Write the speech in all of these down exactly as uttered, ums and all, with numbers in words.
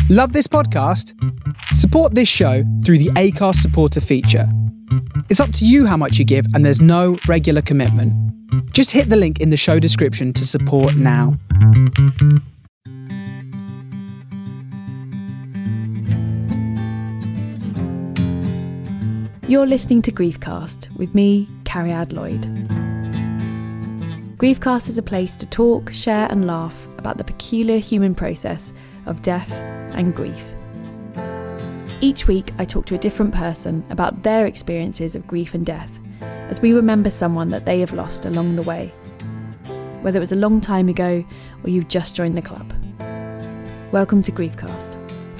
Love this podcast? Support this show through the Acast supporter feature. It's up to you how much you give, and there's no regular commitment. Just hit the link in the show description to support now. You're listening to Griefcast with me, Cariad Lloyd. Griefcast is a place to talk, share and laugh about the peculiar human process of death and grief. Each week I talk to a different person about their experiences of grief and death as we remember someone that they have lost along the way, whether it was a long time ago or you've just joined the club. Welcome to Griefcast.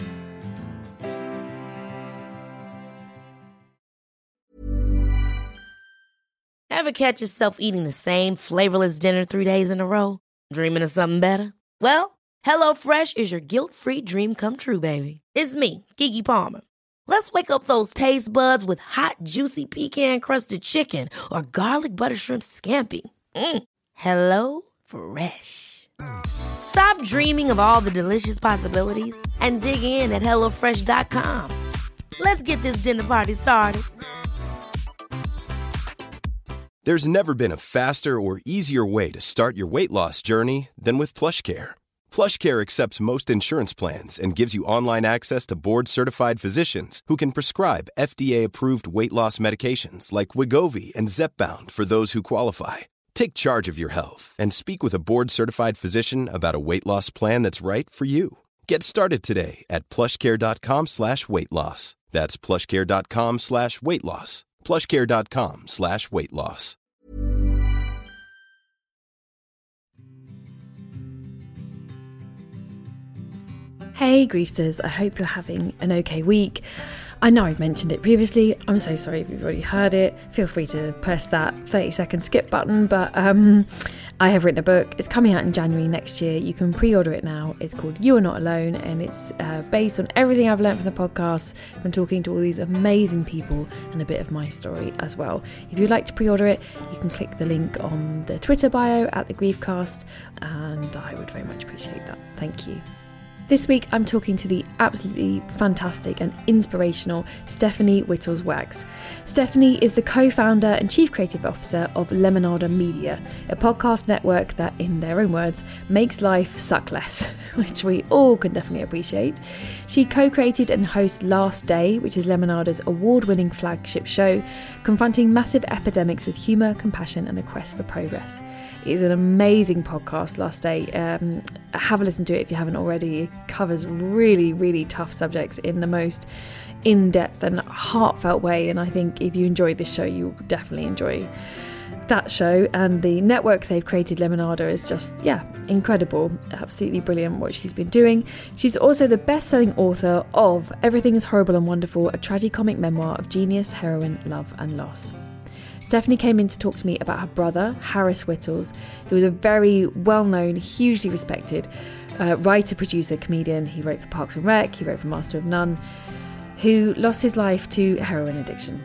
Ever catch yourself eating the same flavorless dinner three days in a row? Dreaming of something better? Well, HelloFresh is your guilt-free dream come true, baby. It's me, Keke Palmer. Let's wake up those taste buds with hot, juicy pecan-crusted chicken or garlic butter shrimp scampi. Mm. Hello Fresh. Stop dreaming of all the delicious possibilities and dig in at hello fresh dot com. Let's get this dinner party started. There's never been a faster or easier way to start your weight loss journey than with PlushCare. PlushCare accepts most insurance plans and gives you online access to board-certified physicians who can prescribe F D A-approved weight loss medications like Wegovy and Zepbound for those who qualify. Take charge of your health and speak with a board-certified physician about a weight loss plan that's right for you. Get started today at plushcare.com slash weight loss. That's plushcare.com slash weight loss. plushcare.com slash weight loss. Hey Griefsters, I hope you're having an okay week. I know I've mentioned it previously. I'm so sorry if you've already heard it. Feel free to press that thirty second skip button. But um, I have written a book. It's coming out in January next year. You can pre-order it now. It's called You Are Not Alone, and it's uh, based on everything I've learned from the podcast, from talking to all these amazing people, and a bit of my story as well. If you'd like to pre-order it, you can click the link on the Twitter bio at the Griefcast, and I would very much appreciate that. Thank you. This week, I'm talking to the absolutely fantastic and inspirational Stephanie Wittels-Waggs. Stephanie is the co-founder and chief creative officer of Lemonada Media, a podcast network that, in their own words, makes life suck less, which we all can definitely appreciate. She co-created and hosts Last Day, which is Lemonada's award-winning flagship show, confronting massive epidemics with humour, compassion and a quest for progress. It is an amazing podcast, Last Day. Um, have a listen to it if you haven't already. It covers really, really tough subjects in the most in-depth and heartfelt way. And I think if you enjoy this show, you'll definitely enjoy that show. And the network they've created, Lemonada, is just, yeah, incredible. Absolutely brilliant what she's been doing. She's also the best-selling author of Everything is Horrible and Wonderful, a tragicomic memoir of genius, heroine, love and loss. Stephanie came in to talk to me about her brother, Harris Wittels, who was a very well-known, hugely respected uh, writer, producer, comedian. He wrote for Parks and Rec, he wrote for Master of None, who lost his life to heroin addiction.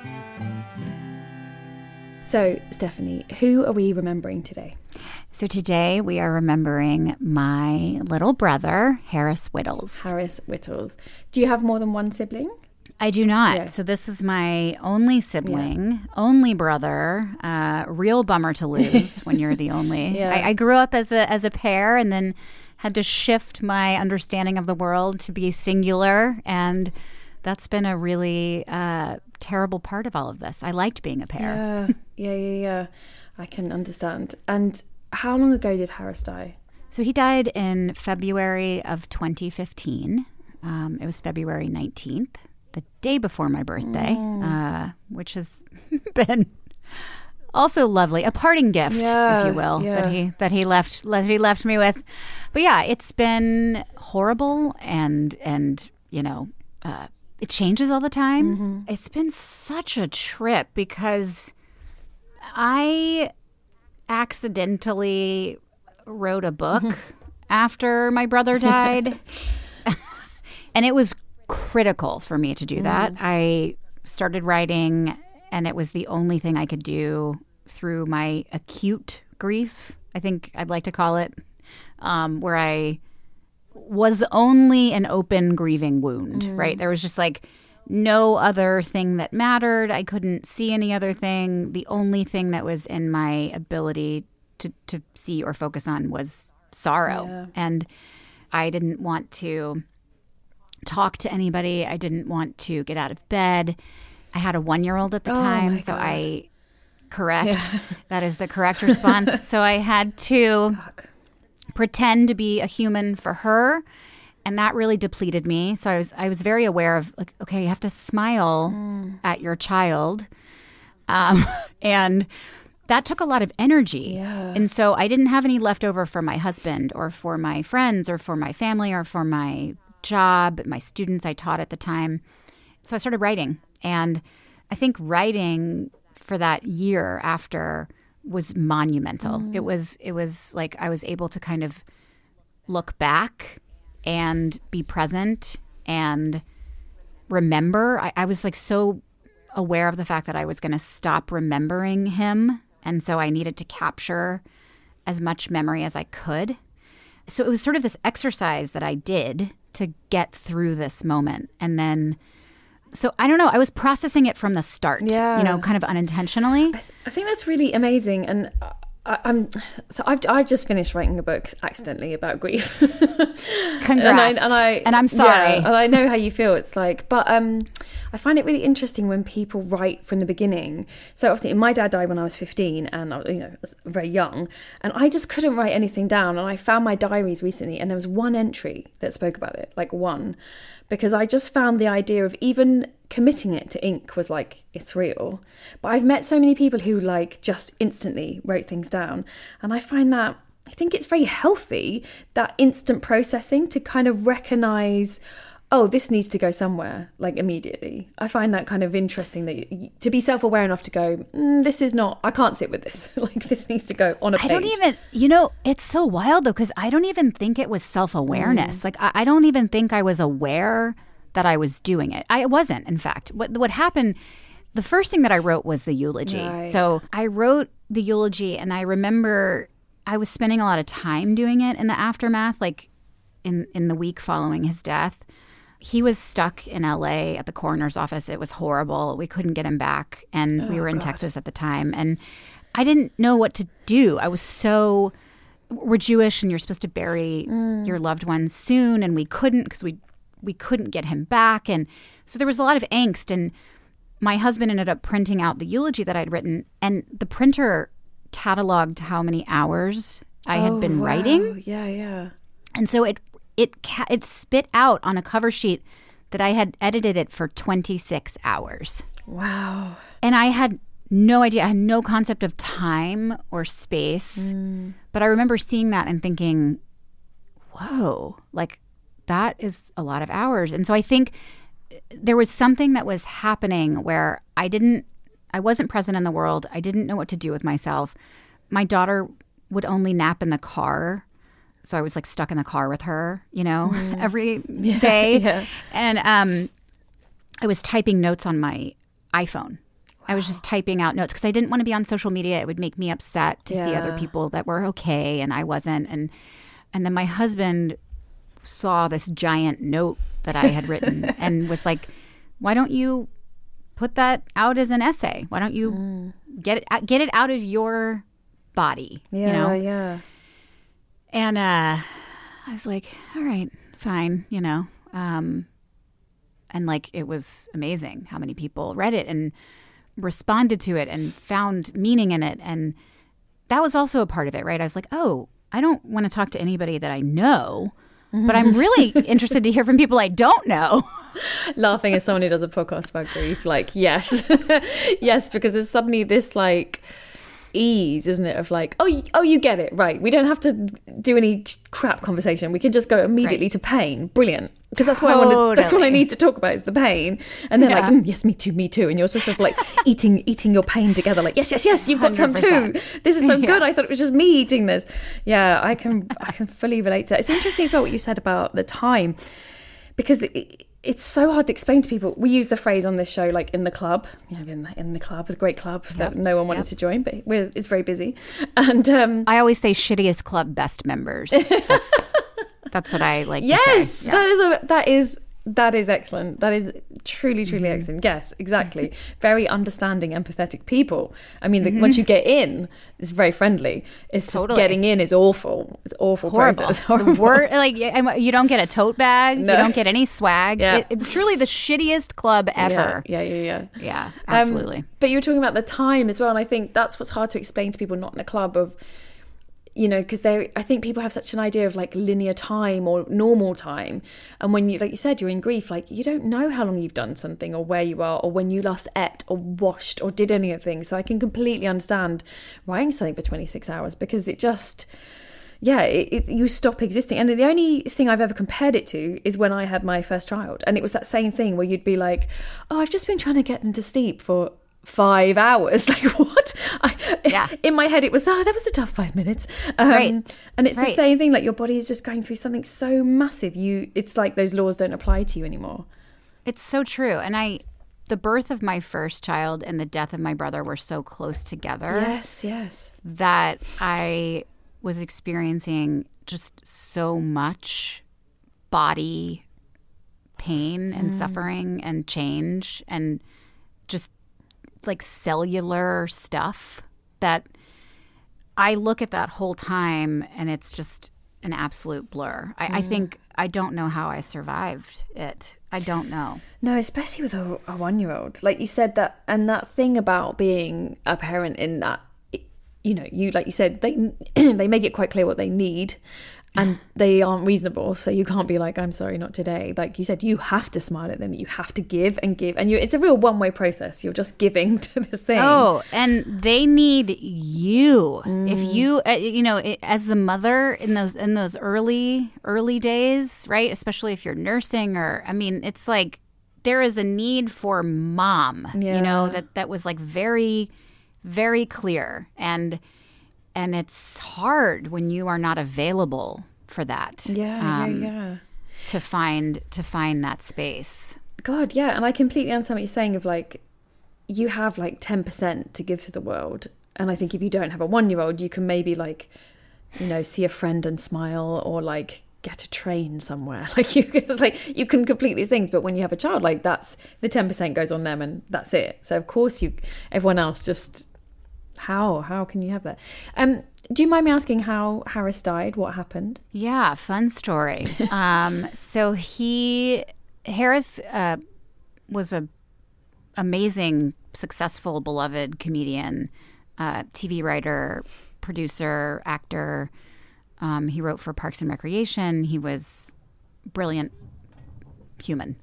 So, Stephanie, who are we remembering today? So today we are remembering my little brother, Harris Wittels. Harris Wittels. Do you have more than one sibling? I do not. Yeah. So this is my only sibling, yeah. only brother. Uh, real bummer to lose when you're the only. Yeah. I, I grew up as a as a pair, and then had to shift my understanding of the world to be singular, and that's been a really uh, terrible part of all of this. I liked being a pair. Yeah, yeah, yeah, yeah. I can understand. And how long ago did Harris die? So he died in February of twenty fifteen. Um, it was February nineteenth. The day before my birthday, mm. uh, which has been also lovely, a parting gift, yeah, if you will, yeah. that he that he left that he left me with. But yeah, it's been horrible, and and you know, uh, it changes all the time. Mm-hmm. It's been such a trip because I accidentally wrote a book after my brother died, and it was critical for me to do that. Mm. I started writing, and it was the only thing I could do through my acute grief, I think I'd like to call it, um, where I was only an open grieving wound, mm. right? There was just like no other thing that mattered. I couldn't see any other thing. The only thing that was in my ability to, to see or focus on was sorrow. Yeah. And I didn't want to talk to anybody. I didn't want to get out of bed. I had a one-year-old at the oh time, so I correct. Yeah. That is the correct response. So I had to Fuck. pretend to be a human for her, and that really depleted me. So I was I was very aware of like, okay, you have to smile mm. at your child, um, and that took a lot of energy. Yeah. And so I didn't have any left over for my husband or for my friends or for my family or for my job, my students I taught at the time. So I started writing. And I think writing for that year after was monumental. Mm. It was it was like I was able to kind of look back and be present and remember. I, I was like so aware of the fact that I was going to stop remembering him. And so I needed to capture as much memory as I could. So it was sort of this exercise that I did to get through this moment. And then, so I don't know, I was processing it from the start, yeah. you know, kind of unintentionally. I, I think that's really amazing. And I, I'm, so I've, I've just finished writing a book accidentally about grief. Congrats. and, I, and, I, and I'm sorry. Yeah, and I know how you feel. It's like, but um, I find it really interesting when people write from the beginning. So obviously my dad died when I was fifteen and I, you know, I was very young, and I just couldn't write anything down. And I found my diaries recently and there was one entry that spoke about it, like one, because I just found the idea of even committing it to ink was like, it's real. But I've met so many people who like just instantly wrote things down. And I find that, I think it's very healthy, that instant processing to kind of recognize, oh, this needs to go somewhere, like immediately. I find that kind of interesting, that you, to be self-aware enough to go, mm, this is not, I can't sit with this. Like this needs to go on a page. I don't even, you know, it's so wild though, because I don't even think it was self-awareness. Mm. Like I, I don't even think I was aware that I was doing it. I wasn't, in fact. What what happened, the first thing that I wrote was the eulogy. Right. So I wrote the eulogy, and I remember I was spending a lot of time doing it in the aftermath, like in, in the week following his death. He was stuck in L A at the coroner's office. It was horrible. We couldn't get him back, and oh, we were in God. Texas at the time. And I didn't know what to do. I was so... We're Jewish, and you're supposed to bury mm. your loved ones soon, and we couldn't because we we couldn't get him back. And so there was a lot of angst. And my husband ended up printing out the eulogy that I'd written, and the printer cataloged how many hours I had oh, been wow. writing. Yeah, yeah. And so it it ca- it spit out on a cover sheet that I had edited it for twenty-six hours. Wow. And I had no idea. I had no concept of time or space. Mm. But I remember seeing that and thinking, whoa, like that is a lot of hours. And so I think there was something that was happening where I didn't, I wasn't present in the world. I didn't know what to do with myself. My daughter would only nap in the car. So I was like stuck in the car with her, you know, mm. every yeah, day. Yeah. And um, I was typing notes on my iPhone. Wow. I was just typing out notes because I didn't want to be on social media. It would make me upset to yeah. see other people that were okay and I wasn't. And and then my husband saw this giant note that I had written and was like, why don't you put that out as an essay? Why don't you mm. get it get it out of your body? Yeah, you know? yeah. And uh, I was like, all right, fine, you know. Um, and like it was amazing how many people read it and responded to it and found meaning in it. And that was also a part of it, right? I was like, oh, I don't want to talk to anybody that I know, but I'm really interested to hear from people I don't know. Laughing as someone who does a podcast about grief, like, yes. Yes, because there's suddenly this, like, ease, isn't it, of like, oh, you, oh, you get it, right. We don't have to do any crap conversation. We can just go immediately right. to pain. Brilliant. Because that's what totally. I want to, that's what I need to talk about is the pain. And they're yeah. like, mm, yes, me too, me too. And you're sort of like eating eating your pain together, like, yes, yes, yes, you've got one hundred percent. Some too. This is so yeah. good. I thought it was just me eating this. Yeah, I can I can fully relate to that. It's interesting as well what you said about the time, because it, it's so hard to explain to people. We use the phrase on this show, like in the club, you know, in the, in the club, a great club yep. that no one wanted yep. to join, but we're, it's very busy. And um, I always say shittiest club, best members. That's, That's what I like yes, to say. that is a that is that is excellent. That is truly, truly mm-hmm. excellent. Yes, exactly. Very understanding, empathetic people. I mean, mm-hmm. the, once you get in, it's very friendly. It's totally. Just getting in is awful. It's awful. Horrible. Process. Horrible. Word, like you don't get a tote bag. No. You don't get any swag. Yeah. It, it's truly the shittiest club ever. Yeah, yeah, yeah, yeah. Yeah, absolutely. Um, but you were talking about the time as well, and I think that's what's hard to explain to people not in a club of. You know, because they, I think people have such an idea of like linear time or normal time. And when you, like you said, you're in grief, like you don't know how long you've done something or where you are or when you last ate or washed or did any of the things. So I can completely understand writing something for twenty-six hours because it just, yeah, it, it, you stop existing. And the only thing I've ever compared it to is when I had my first child. And it was that same thing where you'd be like, oh, I've just been trying to get them to sleep for five hours. Like what? I, yeah. In my head it was, oh, that was a tough five minutes. Um, right. And it's right. the same thing, like your body is just going through something so massive. You, it's like those laws don't apply to you anymore. It's so true. And I, the birth of my first child and the death of my brother were so close together. Yes, yes. That I was experiencing just so much body pain and mm. suffering and change and just like cellular stuff that I look at that whole time and it's just an absolute blur. I, mm. I think I don't know how I survived it. I don't know. No, especially with a, a one-year-old. Like you said, that, and that thing about being a parent in that, you know, you, like you said, they they make it quite clear what they need. And they aren't reasonable, so you can't be like, I'm sorry, not today. Like you said, you have to smile at them. You have to give and give. And you it's a real one-way process. You're just giving to this thing. Oh, and they need you. Mm. If you, uh, you know, it, as the mother in those in those early, early days, right? Especially if you're nursing or, I mean, it's like there is a need for mom, yeah. you know, that, that was like very, very clear. And And it's hard when you are not available for that. Yeah, um, yeah, yeah. To find to find that space. God, yeah. And I completely understand what you're saying of like, you have like ten percent to give to the world. And I think if you don't have a one-year-old, you can maybe like, you know, see a friend and smile or like get a train somewhere. Like you, it's like you can complete these things. But when you have a child, like that's, the ten percent goes on them and that's it. So of course you, everyone else just... How? How can you have that? Um, do you mind me asking how Harris died? What happened? Yeah, fun story. um, so he, Harris uh, was a amazing, successful, beloved comedian, uh, T V writer, producer, actor. Um, he wrote for Parks and Recreation. He was brilliant human.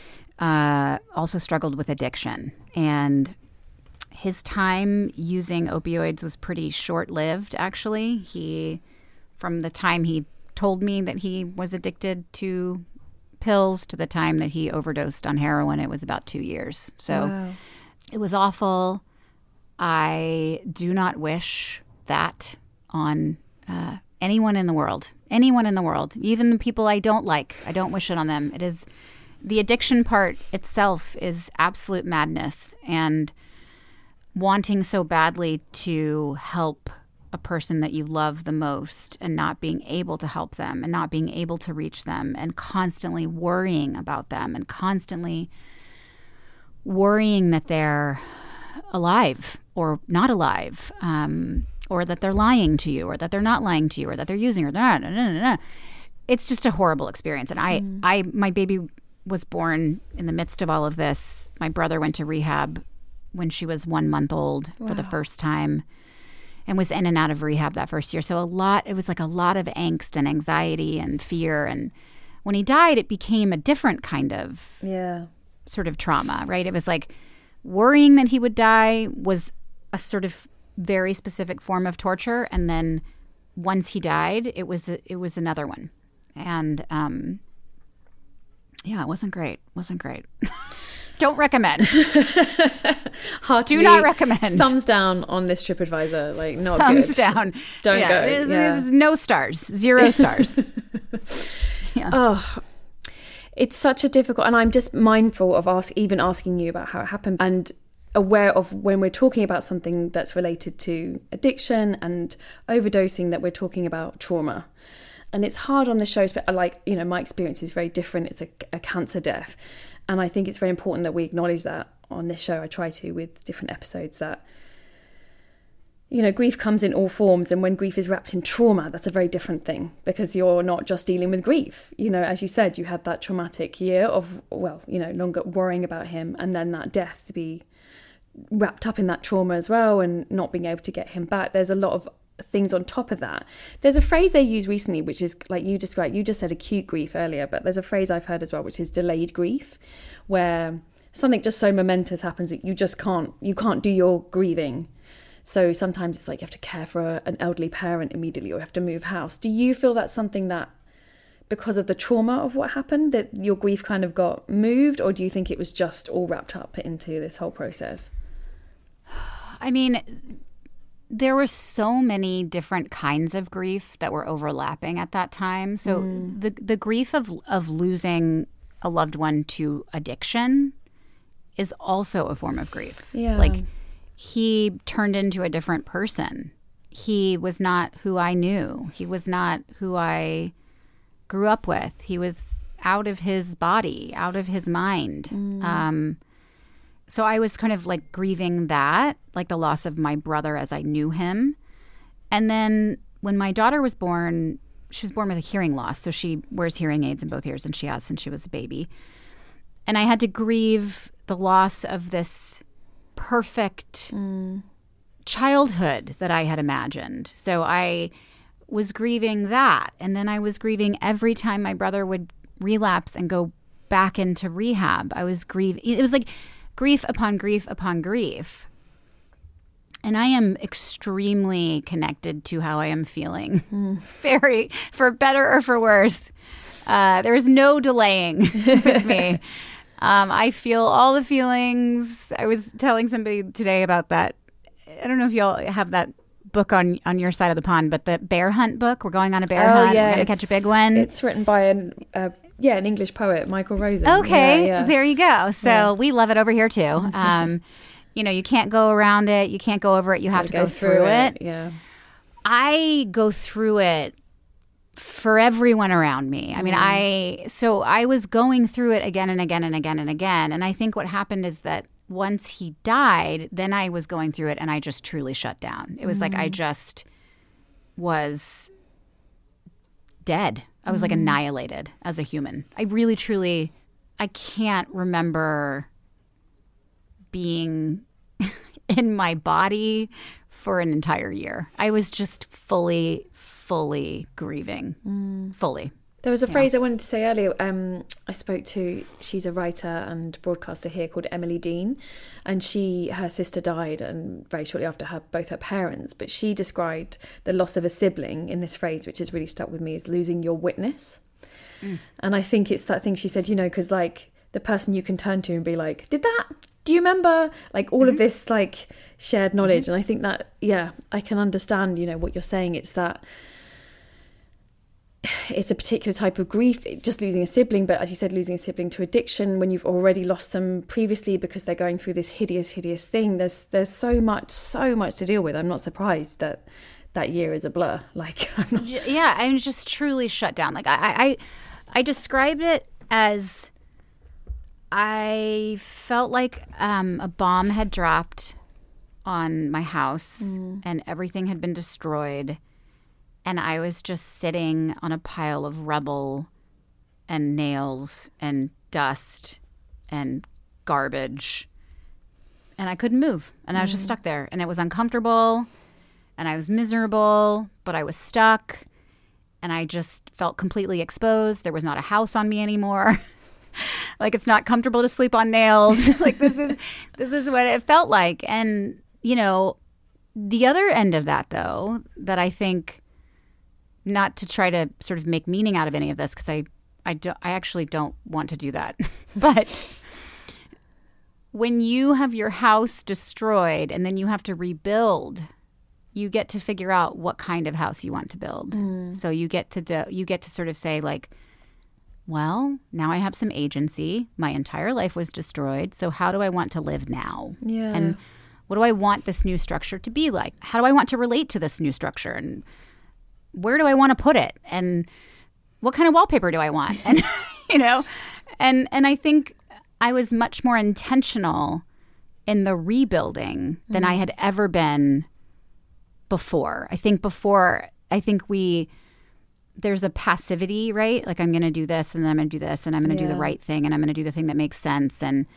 Uh, also struggled with addiction. And his time using opioids was pretty short-lived, actually. He, from the time he told me that he was addicted to pills to the time that he overdosed on heroin, it was about two years. So wow. It was awful. I do not wish that on uh, anyone in the world. Anyone in the world. Even the people I don't like. I don't wish it on them. It is, the addiction part itself is absolute madness. And wanting so badly to help a person that you love the most and not being able to help them and not being able to reach them and constantly worrying about them and constantly worrying that they're alive or not alive, um, or that they're lying to you or that they're not lying to you or that they're using or nah, nah, nah, nah, nah. It's just a horrible experience. And I, mm. I, my baby was born in the midst of all of this. My brother went to rehab when she was one month old wow. for the first time and was in and out of rehab that first year. So a lot, it was like a lot of angst and anxiety and fear. And when he died, it became a different kind of yeah. sort of trauma, right? It was like worrying that he would die was a sort of very specific form of torture. And then once he died, it was, it was another one. And um, yeah, it wasn't great. Wasn't great. Don't recommend. Hard Do not recommend. Thumbs down on this TripAdvisor. Like, not Thumbs good. down. Don't yeah, go. It is, yeah. it is no stars. Zero stars. yeah. Oh, it's such a difficult... And I'm just mindful of ask, even asking you about how it happened and aware of when we're talking about something that's related to addiction and overdosing that we're talking about trauma. and it's hard on the shows, but like, you know, my experience is very different. It's a, a cancer death. And I think it's very important that we acknowledge that on this show. I try to with different episodes that, you know, grief comes in all forms. And when grief is wrapped in trauma, that's a very different thing, because you're not just dealing with grief. You know, as you said, you had that traumatic year of, well, you know, longer worrying about him, and then that death to be wrapped up in that trauma as well, and not being able to get him back. There's a lot of things on top of that. There's a phrase they use recently, which is like you described, you just said acute grief earlier, but there's a phrase I've heard as well, which is delayed grief, where something just so momentous happens that you just can't, you can't do your grieving. So sometimes it's like you have to care for a, an elderly parent immediately, or you have to move house. Do you feel that's something that, because of the trauma of what happened, that your grief kind of got moved, or do you think it was just all wrapped up into this whole process? I mean, there were so many different kinds of grief that were overlapping at that time. So mm. the the grief of of losing a loved one to addiction is also a form of grief. Yeah. Like, he turned into a different person. He was not who I knew. He was not who I grew up with. He was out of his body, out of his mind. Mm. Um So I was kind of like grieving that, like the loss of my brother as I knew him. And then when my daughter was born, she was born with a hearing loss. So she wears hearing aids in both ears, and she has since she was a baby. And I had to grieve the loss of this perfect mm. childhood that I had imagined. So I was grieving that. And then I was grieving every time my brother would relapse and go back into rehab. I was grieving. It was like grief upon grief upon grief. And I am extremely connected to how I am feeling. Mm. Very, for better or for worse. Uh, there is no delaying with me. Um, I feel all the feelings. I was telling somebody today about that. I don't know if y'all have that book on, on your side of the pond, but the bear hunt book. We're going on a bear oh, hunt. Yeah, We're going to catch a big one. It's written by an... Uh, Yeah, an English poet, Michael Rosen. Okay, yeah, yeah. There you go. So yeah. We love it over here too. Um, you know, you can't go around it. You can't go over it. You have to go, go through, through it. it. Yeah, I go through it for everyone around me. I mean, mm. I so I was going through it again and again and again and again. And I think what happened is that once he died, then I was going through it, and I just truly shut down. It was mm. like I just was dead. I was like annihilated as a human. I really, truly, I can't remember being in my body for an entire year. I was just fully, fully grieving, mm. fully. There was a yeah. phrase I wanted to say earlier. Um, I spoke to, she's a writer and broadcaster here called Emily Dean, and she, her sister died, and very shortly after her, both her parents. But she described the loss of a sibling in this phrase, which has really stuck with me, is losing your witness. Mm. And I think it's that thing she said, you know, because like the person you can turn to and be like, did that, do you remember? Like all mm-hmm. of this like shared knowledge. Mm-hmm. And I think that, yeah, I can understand, you know, what you're saying. It's that it's a particular type of grief, just losing a sibling, but as you said, losing a sibling to addiction when you've already lost them previously because they're going through this hideous, hideous thing. There's there's so much, so much to deal with. I'm not surprised that that year is a blur. Like, I'm not... yeah, I'm just truly shut down. Like, I, I, I described it as I felt like um, a bomb had dropped on my house mm. and everything had been destroyed. And I was just sitting on a pile of rubble and nails and dust and garbage. And I couldn't move. And I was just stuck there. And it was uncomfortable. And I was miserable. But I was stuck. And I just felt completely exposed. There was not a house on me anymore. Like, it's not comfortable to sleep on nails. Like, this is this is what it felt like. And, you know, the other end of that, though, that I think... not to try to sort of make meaning out of any of this, because I, I, do, I actually don't want to do that. But when you have your house destroyed and then you have to rebuild, you get to figure out what kind of house you want to build. Mm. So you get to do, you get to sort of say like, well, now I have some agency. My entire life was destroyed. So how do I want to live now? Yeah. And what do I want this new structure to be like? How do I want to relate to this new structure? And where do I want to put it? And what kind of wallpaper do I want? And, you know, and and I think I was much more intentional in the rebuilding than mm. I had ever been before. I think before, I think we, there's a passivity, right? Like I'm going to do this and then I'm going to do this and I'm going to yeah. do the right thing and I'm going to do the thing that makes sense. And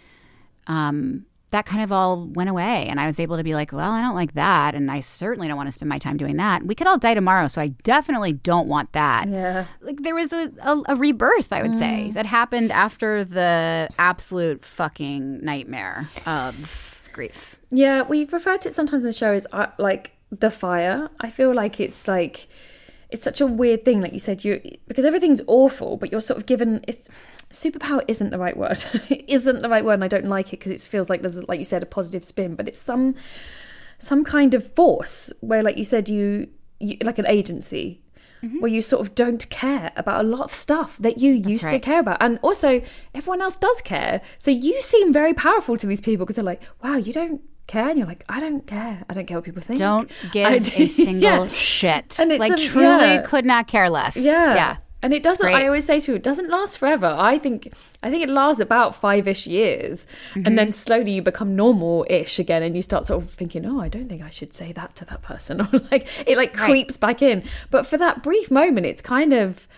um, that kind of all went away. And I was able to be like, well, I don't like that. And I certainly don't want to spend my time doing that. We could all die tomorrow. So I definitely don't want that. Yeah. Like there was a, a, a rebirth, I would mm. say, that happened after the absolute fucking nightmare of grief. Yeah. We've referred to it sometimes in the show as uh, like the fire. I feel like it's like, it's such a weird thing. Like you said, you because everything's awful, but you're sort of given, it's, superpower isn't the right word. It isn't the right word, and I don't like it because it feels like there's, like you said, a positive spin. But it's some some kind of force where, like you said, you, you like an agency mm-hmm. where you sort of don't care about a lot of stuff that you That's used right. to care about, and also everyone else does care. So you seem very powerful to these people because they're like, "Wow, you don't care," and you're like, "I don't care. I don't care what people think. Don't give I, a single yeah. shit." And it's like a, truly yeah. could not care less. Yeah, yeah. And it doesn't, Great. I always say to people, it doesn't last forever. I think I think it lasts about five-ish years. Mm-hmm. And then slowly you become normal-ish again and you start sort of thinking, oh, I don't think I should say that to that person. Or like, it like right. creeps back in. But for that brief moment, it's kind of,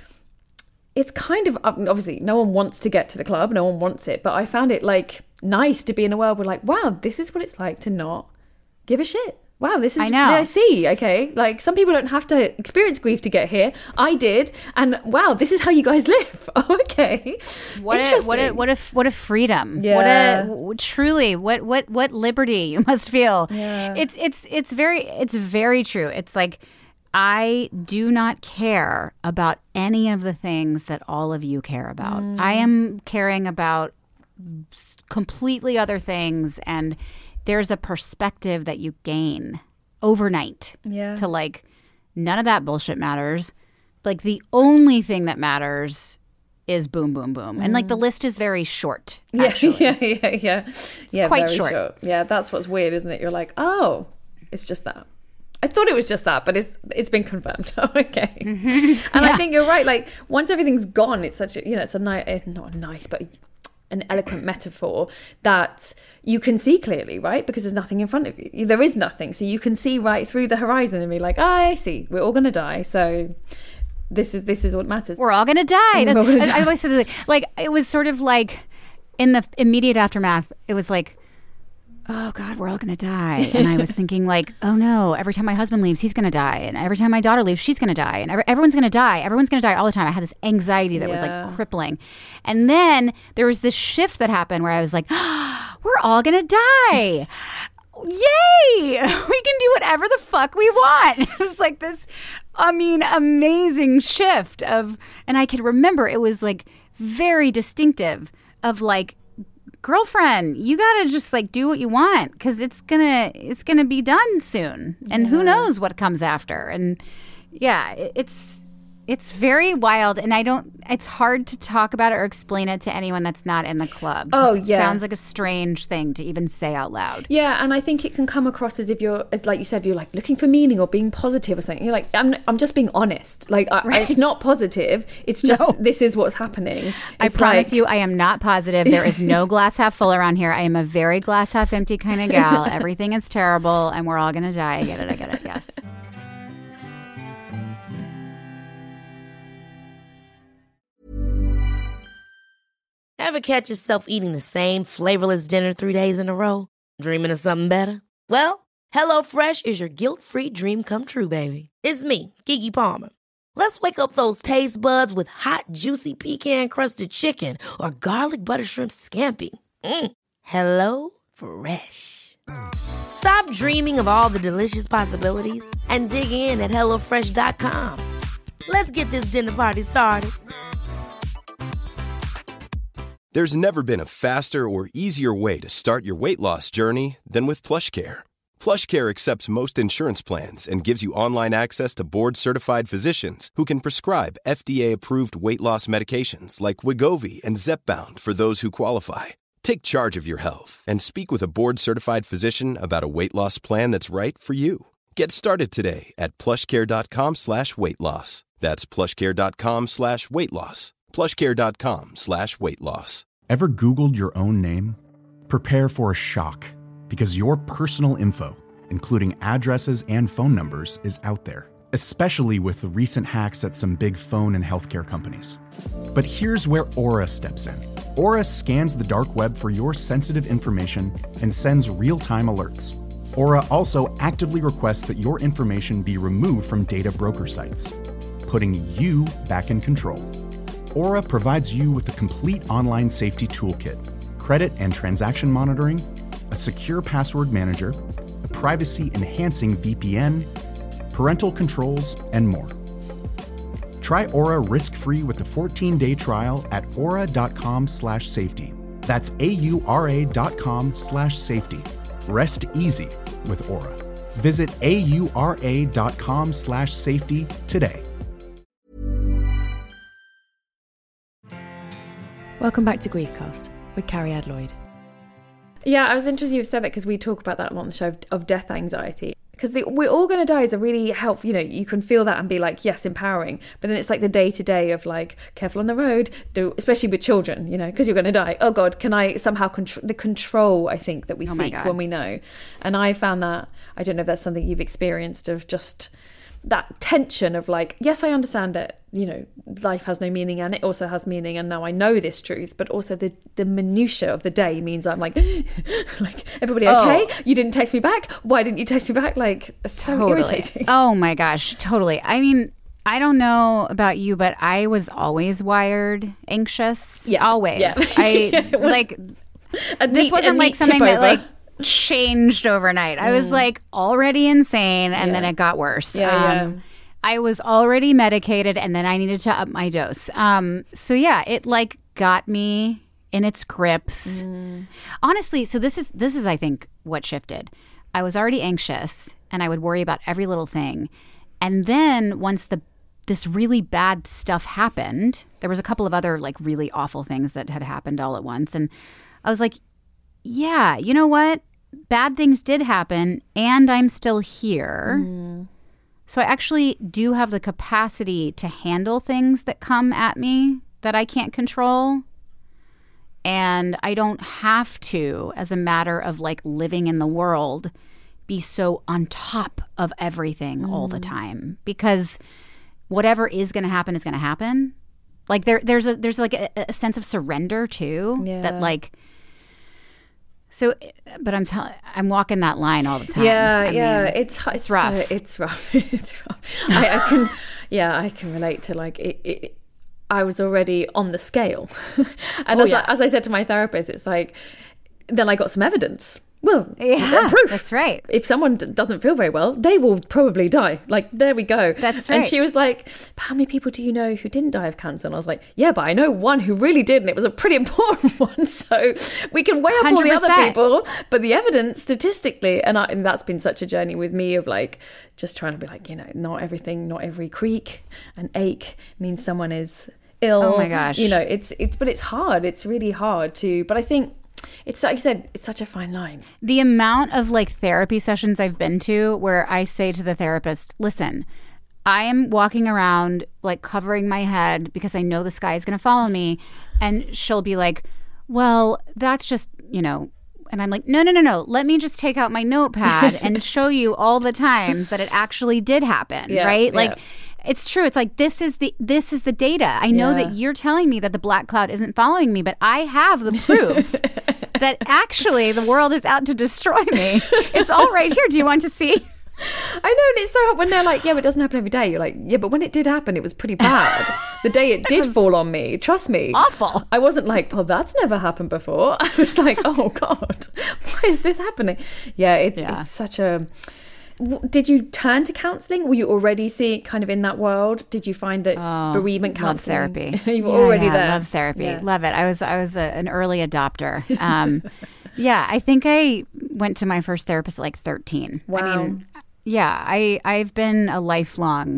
it's kind of, obviously no one wants to get to the club. No one wants it. But I found it like nice to be in a world where like, wow, this is what it's like to not give a shit. Wow, this is, I know. I see, okay. Like, some people don't have to experience grief to get here. I did. And wow, this is how you guys live. Oh, okay. What a, what a, what a, what a freedom. Yeah. What a, truly, what, what, what liberty you must feel. Yeah. It's, it's, it's very, it's very true. It's like, I do not care about any of the things that all of you care about. Mm. I am caring about completely other things, and there's a perspective that you gain overnight yeah. to like, none of that bullshit matters. Like the only thing that matters is boom, boom, boom. Mm. And like the list is very short, actually. Yeah, yeah, yeah, yeah. It's yeah, quite very short. short. Yeah, that's what's weird, isn't it? You're like, oh, it's just that. I thought it was just that, but it's it's been confirmed. Oh, okay. Mm-hmm. And yeah. I think you're right. Like once everything's gone, it's such a, you know, it's a nice, not nice, but an eloquent metaphor that you can see clearly, right? Because there's nothing in front of you. There is nothing. So you can see right through the horizon and be like, oh, I see. We're all going to die. So this is this is what matters. We're all going to die. We're all gonna die. I always said that, like, it was sort of like in the immediate aftermath, it was like, oh God, we're all going to die. And I was thinking like, oh no, every time my husband leaves, he's going to die. And every time my daughter leaves, she's going to die. And everyone's going to die. Everyone's going to die all the time. I had this anxiety that yeah. was like crippling. And then there was this shift that happened where I was like, oh, we're all going to die. Yay! We can do whatever the fuck we want. It was like this, I mean, amazing shift of, and I could remember it was like very distinctive of like, girlfriend, you gotta just like do what you want because it's gonna it's gonna be done soon, and yeah. who knows what comes after. And yeah, it's it's very wild, and I don't. It's hard to talk about it or explain it to anyone that's not in the club. Oh it yeah, sounds like a strange thing to even say out loud. Yeah, and I think it can come across as if you're, as like you said, you're like looking for meaning or being positive or something. You're like, I'm I'm just being honest. Like I, right. It's not positive. It's just no. This is what's happening. It's I promise like, you, I am not positive. There is no glass half full around here. I am a very glass half empty kind of gal. Everything is terrible, and we're all gonna die. I get it. I get it. Yes. Ever catch yourself eating the same flavorless dinner three days in a row? Dreaming of something better? Well, HelloFresh is your guilt-free dream come true, baby. It's me, Keke Palmer. Let's wake up those taste buds with hot, juicy pecan-crusted chicken or garlic butter shrimp scampi. Mm. Hello Fresh. Stop dreaming of all the delicious possibilities and dig in at hello fresh dot com. Let's get this dinner party started. There's never been a faster or easier way to start your weight loss journey than with PlushCare. PlushCare accepts most insurance plans and gives you online access to board-certified physicians who can prescribe F D A-approved weight loss medications like Wegovy and Zepbound for those who qualify. Take charge of your health and speak with a board-certified physician about a weight loss plan that's right for you. Get started today at plushcare.com slash weight loss. That's plushcare.com slash weight loss. plushcare.com slash weight loss. Ever Googled your own name? Prepare for a shock, because your personal info, including addresses and phone numbers, is out there, especially with the recent hacks at some big phone and healthcare companies. But here's where Aura steps in. Aura scans the dark web for your sensitive information and sends real-time alerts. Aura also actively requests that your information be removed from data broker sites, putting you back in control. Aura provides you with a complete online safety toolkit, credit and transaction monitoring, a secure password manager, a privacy-enhancing V P N, parental controls, and more. Try Aura risk-free with a fourteen-day trial at aura.com slash safety. That's A-U-R-A dot com slash safety. Rest easy with Aura. Visit A-U-R-A dot com slash safety today. Welcome back to Griefcast with Carrie Ad Lloyd. Yeah, I was interested you said that because we talk about that a lot on the show of, of death anxiety. Because we're all going to die is a really helpful, you know, you can feel that and be like, yes, empowering. But then it's like the day to day of like, careful on the road, do especially with children, you know, because you're going to die. Oh God, can I somehow control the control, I think, that we oh seek when we know. And I found that, I don't know if that's something you've experienced, of just that tension of like, yes, I understand that, you know, life has no meaning and it also has meaning, and now I know this truth, but also the the minutiae of the day means I'm like, like, everybody okay? Oh. You didn't text me back? Why didn't you text me back? Like, it's so totally. irritating. Oh my gosh, totally. I mean, I don't know about you, but I was always wired anxious. Yeah. Always. Yeah. I was like, this neat, wasn't like something that like changed overnight. I was like already insane, and yeah. then it got worse. Yeah, um, yeah. I was already medicated, and then I needed to up my dose. Um, so yeah, it like got me in its grips. Mm. Honestly, so this is this is I think what shifted. I was already anxious, and I would worry about every little thing. And then once the this really bad stuff happened, there was a couple of other like really awful things that had happened all at once, and I was like, yeah, you know what? Bad things did happen, and I'm still here. Mm. So I actually do have the capacity to handle things that come at me that I can't control. And I don't have to, as a matter of like living in the world, be so on top of everything mm. all the time. Because whatever is going to happen is going to happen. Like there, there's a there's like a, a sense of surrender too. Yeah. That like. So, but I'm telling, I'm walking that line all the time. Yeah, I yeah, mean, it's it's, it's rough. Uh, it's rough. It's rough. I, I can, yeah, I can relate to like it. it I was already on the scale, and oh, as, yeah. I, as I said to my therapist, it's like, then I got some evidence. Well, yeah, proof. That's right. If someone d- doesn't feel very well, they will probably die. Like, there we go. That's right. And she was like, how many people do you know who didn't die of cancer? And I was like, yeah, but I know one who really did, and it was a pretty important one. So we can weigh up all the other people, but the evidence statistically, and, I, and that's been such a journey with me of like, just trying to be like, you know, not everything, not every creak and ache means someone is ill. Oh my gosh. You know, it's, it's, but it's hard. It's really hard to, but I think, it's like I said, it's such a fine line. The amount of like therapy sessions I've been to where I say to the therapist, listen, I am walking around like covering my head because I know the sky is going to follow me. And she'll be like, well, that's just, you know, and I'm like, no, no, no, no. Let me just take out my notepad and show you all the times that it actually did happen. Yeah, right. yeah. Like, it's true. It's like, this is the this is the data. I know yeah. that you're telling me that the black cloud isn't following me, but I have the proof that actually the world is out to destroy me. It's all right here. Do you want to see? I know, and it's so hard when they're like, yeah, but it doesn't happen every day. You're like, yeah, but when it did happen, it was pretty bad. The day it did fall on me, trust me. Awful. I wasn't like, well, that's never happened before. I was like, oh God, why is this happening? Yeah, it's Yeah. it's such a... Did you turn to counselling? Were you already see kind of in that world? Did you find that Oh, bereavement love counselling? therapy. You were Yeah, already yeah, there. Love therapy. Yeah. Love it. I was I was a, an early adopter. Um, yeah, I think I went to my first therapist at like thirteen. Wow. I mean, yeah, I I've been a lifelong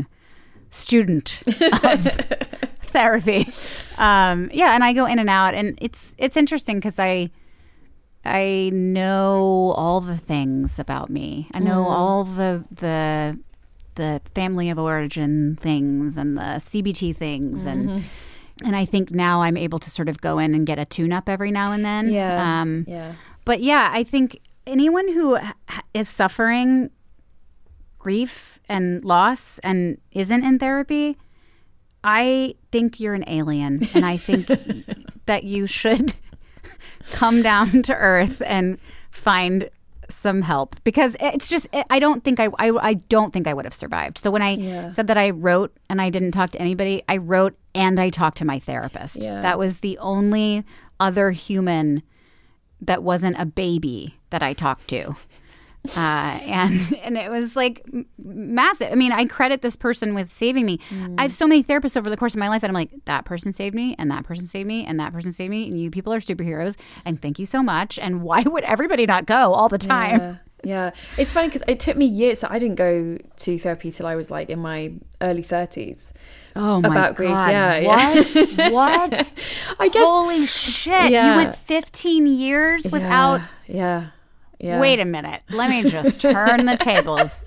student of therapy. Um, yeah, and I go in and out, and it's it's interesting because I I know all the things about me. I know mm. all the the the family of origin things and the C B T things mm-hmm. and and I think now I'm able to sort of go in and get a tune-up every now and then. Yeah. Um, yeah. But yeah, I think anyone who is suffering grief and loss and isn't in therapy, I think you're an alien, and I think that you should come down to earth and find some help, because it's just I don't think I I, I don't think I would have survived. So when I yeah. said that I wrote and I didn't talk to anybody, I wrote and I talked to my therapist. Yeah. That was the only other human that wasn't a baby that I talked to. Uh, and and it was like massive. I mean, I credit this person with saving me. Mm. I have so many therapists over the course of my life that I'm like, that person saved me, and that person saved me, and that person saved me, and you people are superheroes, and thank you so much. And why would everybody not go all the time? Yeah, yeah. It's funny because it took me years. So I didn't go to therapy till I was like in my early thirties. Oh my about God. grief. Yeah, what? Yeah. What? I guess. Holy shit! Yeah. You went fifteen years without. Yeah. yeah. Yeah. Wait a minute. Let me just turn the tables.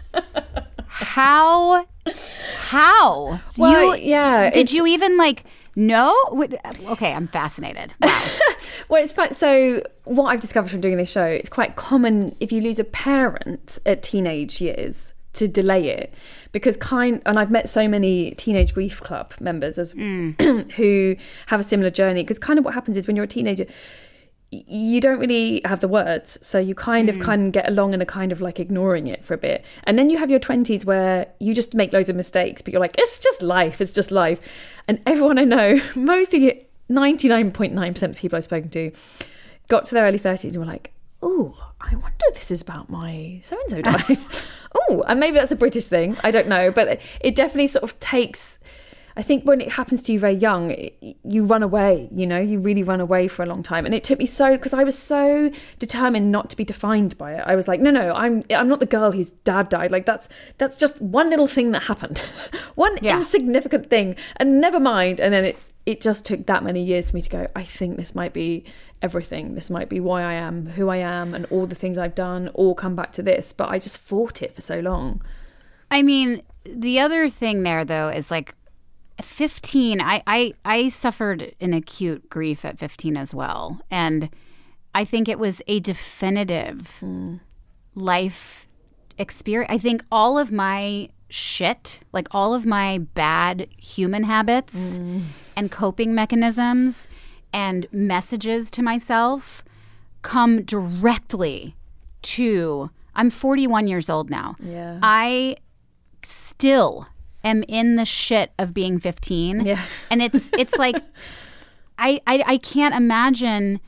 How? How? Well, you, yeah. Did you even like know? Okay, I'm fascinated. Wow. Well, it's fun. So what I've discovered from doing this show, it's quite common if you lose a parent at teenage years to delay it, because kind and I've met so many Teenage Grief Club members as mm. who have a similar journey, because kind of what happens is when you're a teenager, you don't really have the words, so you kind of mm. kind of get along and are kind of like ignoring it for a bit, and then you have your twenties where you just make loads of mistakes, but you're like, it's just life, it's just life. And everyone I know, mostly ninety-nine point nine percent of people I've spoken to, got to their early thirties and were like, oh, I wonder if this is about my so-and-so dying. Oh, and maybe that's a British thing, I don't know, but it definitely sort of takes, I think when it happens to you very young, you run away, you know, you really run away for a long time. And it took me so, because I was so determined not to be defined by it. I was like, no, no, I'm I'm not the girl whose dad died. Like, that's that's just one little thing that happened. one yeah. insignificant thing. And never mind. And then it, it just took that many years for me to go, I think this might be everything. This might be why I am who I am, and all the things I've done all come back to this. But I just fought it for so long. I mean, the other thing there, though, is like, fifteen, I, I, I suffered an acute grief at fifteen as well. And I think it was a definitive mm. life experience. I think all of my shit, like all of my bad human habits mm. and coping mechanisms and messages to myself come directly to, I'm forty-one years old now. Yeah. I still am in the shit of being fifteen. Yeah. And it's it's like I, I I can't imagine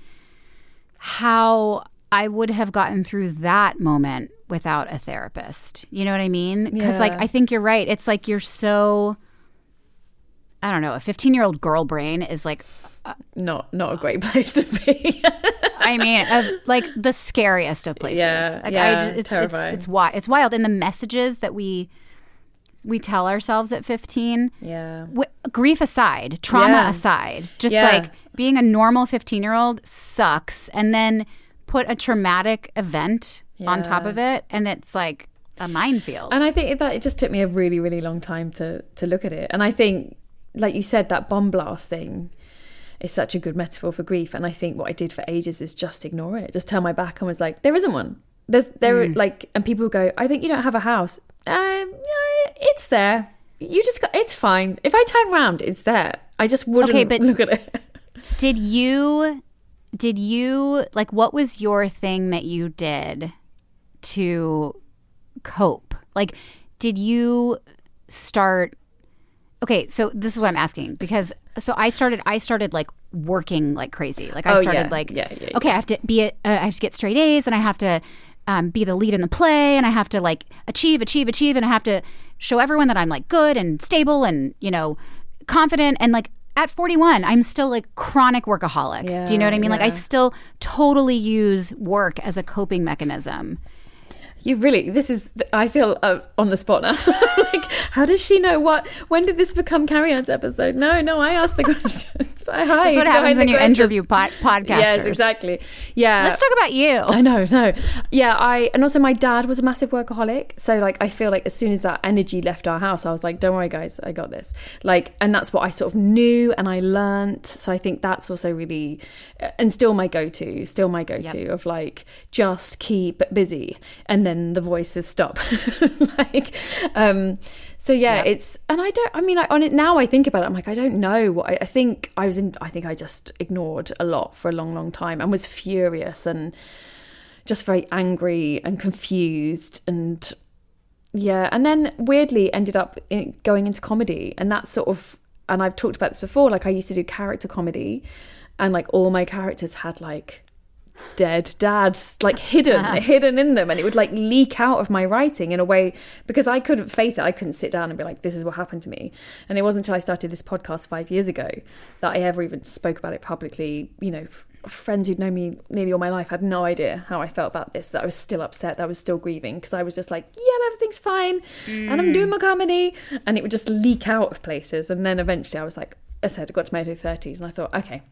how I would have gotten through that moment without a therapist. You know what I mean? Because yeah. like I think you're right. It's like you're so, I don't know, a fifteen-year-old girl brain is like uh, not not a great place to be. I mean, uh, like the scariest of places. Yeah, like, yeah, I just, it's, terrifying. It's, it's, wi- it's wild. And the messages that we we tell ourselves at fifteen, yeah, w- grief aside, trauma yeah. aside, just yeah. like being a normal fifteen-year-old sucks, and then put a traumatic event yeah. on top of it, and it's like a minefield. And I think that it just took me a really, really long time to to look at it. And I think, like you said, that bomb blast thing is such a good metaphor for grief. And I think what I did for ages is just ignore it, just turn my back and was like, there isn't one. There's there mm. like, and people go, I think you don't have a house. Um, yeah, it's there. You just got, it's fine. If I turn around, it's there. I just wouldn't okay, but look at it. Did you, did you, like, what was your thing that you did to cope? Like, did you start, okay, so this is what I'm asking, because, so I started, I started like working like crazy. Like I oh, started yeah. like, yeah, yeah, yeah. okay, I have to be, a, uh, I have to get straight A's, and I have to um, be the lead in the play, and I have to like achieve, achieve, achieve, and I have to show everyone that I'm like good and stable and, you know, confident. And like at forty-one, I'm still like chronic workaholic. Yeah, Do you know what I mean? yeah. Like I still totally use work as a coping mechanism. You really, this is, I feel uh, on the spot now. Like, how does she know what, when did this become Carrie Ann's episode? No, no, I asked the questions. I hide. That's what happens when you questions. interview pod- podcasters. Yes, exactly. Yeah. Let's talk about you. I know, no. Yeah, I, and also my dad was a massive workaholic. So like, I feel like as soon as that energy left our house, I was like, don't worry guys, I got this. Like, and that's what I sort of knew and I learnt. So I think that's also really, and still my go-to, still my go-to yep. of like, just keep busy. And then the voices stop. Like, um, so yeah, yep. it's, and I don't, I mean, I, on it now I think about it, I'm like, I don't know what, I, I think I was in, I think I just ignored a lot for a long, long time and was furious and just very angry and confused and yeah. And then weirdly ended up in, going into comedy, and that's sort of, and I've talked about this before, like I used to do character comedy and like all my characters had like dead dads like hidden uh-huh. hidden in them, and it would like leak out of my writing in a way because I couldn't face it. I couldn't sit down and be like, this is what happened to me. And it wasn't until I started this podcast five years ago that I ever even spoke about it publicly. You know, f- friends who'd known me nearly all my life had no idea how I felt about this, that I was still upset, that I was still grieving, because I was just like, yeah, everything's fine mm. and I'm doing my comedy, and it would just leak out of places. And then eventually I was like, I said, I got to my early thirties and I thought, okay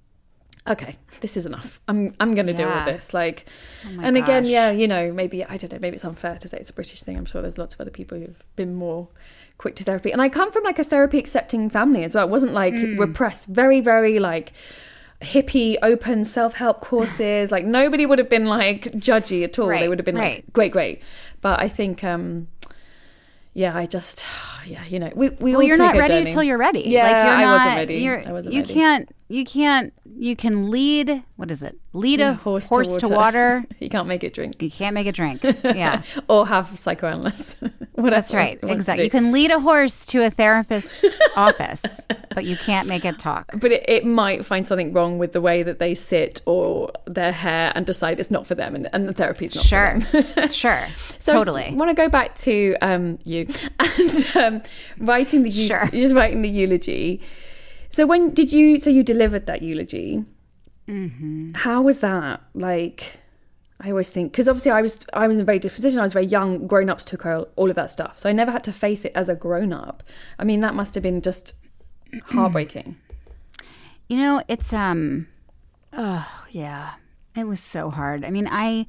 okay, this is enough. I'm I'm going to yeah. deal with this. Like, oh and again, gosh. yeah, you know, maybe, I don't know, maybe it's unfair to say it's a British thing. I'm sure there's lots of other people who've been more quick to therapy. And I come from like a therapy accepting family as well. It wasn't like mm. repressed, very, very like hippie, open self-help courses. Like nobody would have been like judgy at all. Right. They would have been right. like, great, great. But I think, um, yeah, I just, yeah, you know, we, we well, all you're take not a ready journey. until you're ready. Yeah, like you're I not, wasn't ready. You're, I wasn't you ready. can't, you can't, you can lead, what is it? Lead yeah, a horse, horse to, to water. water. You can't make it drink. You can't make it drink. Yeah. Or have psychoanalysts. That's right. Exactly. You can lead a horse to a therapist's office, but you can't make it talk. But it, it might find something wrong with the way that they sit or their hair and decide it's not for them, and, and the therapy's not sure. for them. Sure. So totally. I want to go back to um, you and um, writing the u- sure. just writing the eulogy. So when did you? So you delivered that eulogy. Mm-hmm. How was that? Like, I always think, because obviously I was I was in a very different position. I was very young. Grown-ups took all, all of that stuff, so I never had to face it as a grown-up. I mean, that must have been just heartbreaking. You know, it's um, oh yeah, it was so hard. I mean, I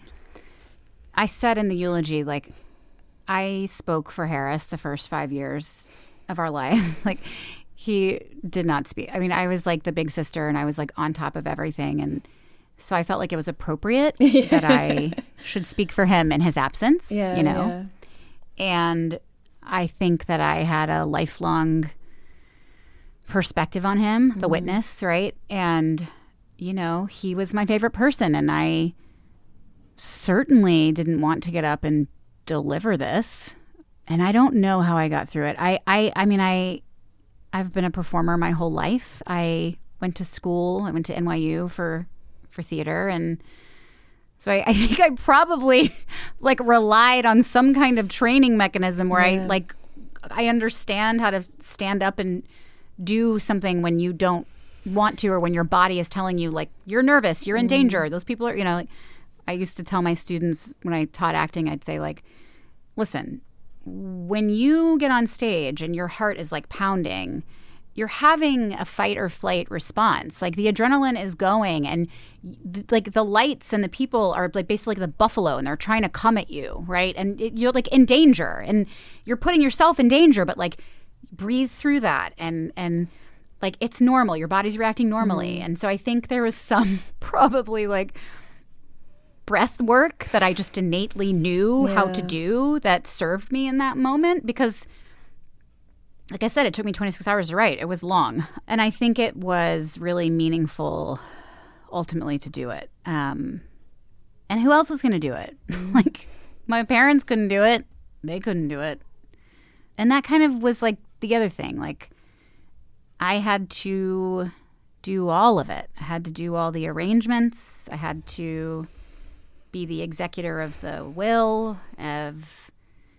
I said in the eulogy, like, I spoke for Harris the first five years of our lives, like. He did not speak. I mean, I was like the big sister and I was like on top of everything. And so I felt like it was appropriate yeah. that I should speak for him in his absence, yeah, you know? Yeah. And I think that I had a lifelong perspective on him, the mm-hmm. witness, right? And, you know, he was my favorite person. And I certainly didn't want to get up and deliver this. And I don't know how I got through it. I, I, I mean, I... I've been a performer my whole life. I went to school. I went to N Y U for for theater. And so I, I think I probably like relied on some kind of training mechanism where yeah. I like I understand how to stand up and do something when you don't want to, or when your body is telling you like you're nervous, you're in mm. danger. Those people are, you know, like I used to tell my students when I taught acting, I'd say like, listen, when you get on stage and your heart is like pounding, you're having a fight or flight response. Like the adrenaline is going, and th- like the lights and the people are like basically like the buffalo, and they're trying to come at you, right? And it, you're like in danger, and you're putting yourself in danger, but like breathe through that, and and like it's normal. Your body's reacting normally. Mm. And so I think there was some probably like breath work that I just innately knew yeah. how to do that served me in that moment, because like I said, it took me twenty-six hours to write. It was long. And I think it was really meaningful ultimately to do it. Um, and who else was going to do it? Like my parents couldn't do it. They couldn't do it. And that kind of was like the other thing. Like I had to do all of it. I had to do all the arrangements. I had to be the executor of the will, of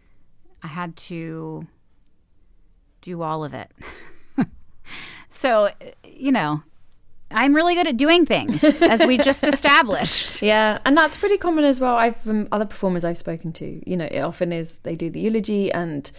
I had to do all of it. So, you know, I'm really good at doing things, as we just established. Yeah, and that's pretty common as well. I've um, other performers I've spoken to, you know, it often is they do the eulogy, and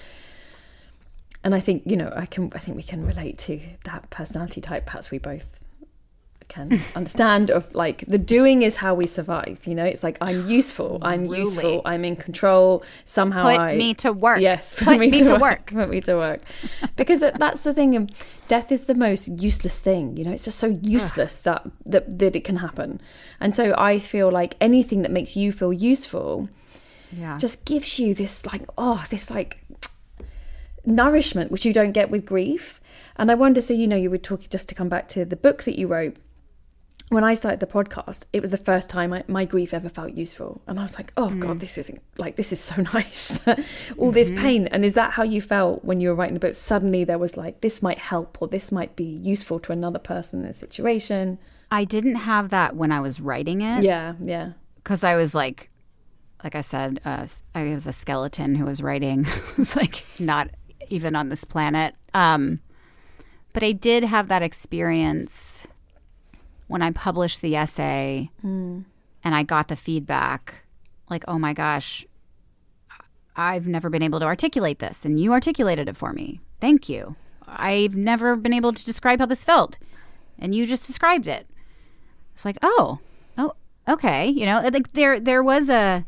and I think, you know, I can I think we can relate to that personality type. Perhaps we both can understand of like the doing is how we survive. You know, it's like I'm useful, I'm Really? useful, I'm in control. Somehow Put I me to work. Yes, Put me to work. Put me to work. Because that's the thing. um, Death is the most useless thing. You know, it's just so useless that, that that it can happen. And so I feel like anything that makes you feel useful, Yeah. just gives you this like oh this like nourishment which you don't get with grief. And I wonder, so you know, you were talking, just to come back to the book that you wrote. When I started the podcast, it was the first time I, my grief ever felt useful. And I was like, oh, mm. God, this isn't like, this is so nice. All mm-hmm. this pain. And is that how you felt when you were writing the book? Suddenly there was like, this might help, or this might be useful to another person in a situation. I didn't have that when I was writing it. Yeah, yeah. Because I was like, like I said, uh, I was a skeleton who was writing. It's like not even on this planet. Um, but I did have that experience when I published the essay mm. and I got the feedback, like, oh my gosh, I've never been able to articulate this, and you articulated it for me. Thank you. I've never been able to describe how this felt, and you just described it. It's like, oh, oh, okay. You know, like there, there was a,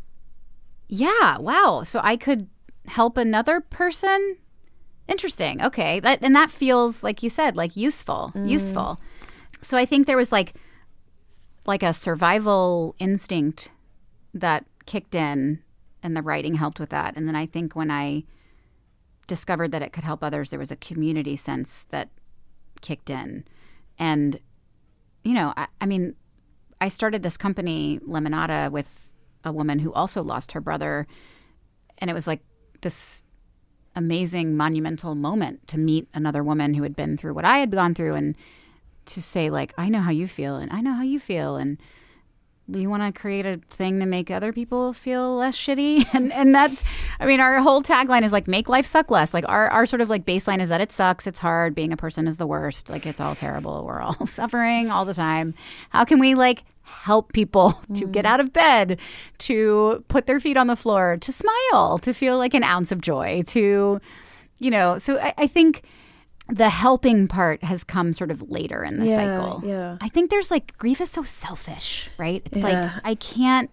yeah, wow. So I could help another person. Interesting. Okay. That, and that feels, like you said, like useful, mm. useful. So I think there was like like a survival instinct that kicked in, and the writing helped with that. And then I think when I discovered that it could help others, there was a community sense that kicked in. And, you know, I, I mean, I started this company, Lemonada, with a woman who also lost her brother. And it was like this amazing, monumental moment to meet another woman who had been through what I had gone through, and to say, like, I know how you feel, and I know how you feel, and you want to create a thing to make other people feel less shitty. And and that's, I mean, our whole tagline is like, make life suck less. Like our, our sort of like baseline is that it sucks, it's hard, being a person is the worst, like it's all terrible, we're all suffering all the time. How can we like help people to mm. get out of bed, to put their feet on the floor, to smile, to feel like an ounce of joy, to, you know, so I, I think the helping part has come sort of later in the yeah, cycle. Yeah. I think there's like, grief is so selfish, right? It's yeah. like, I can't,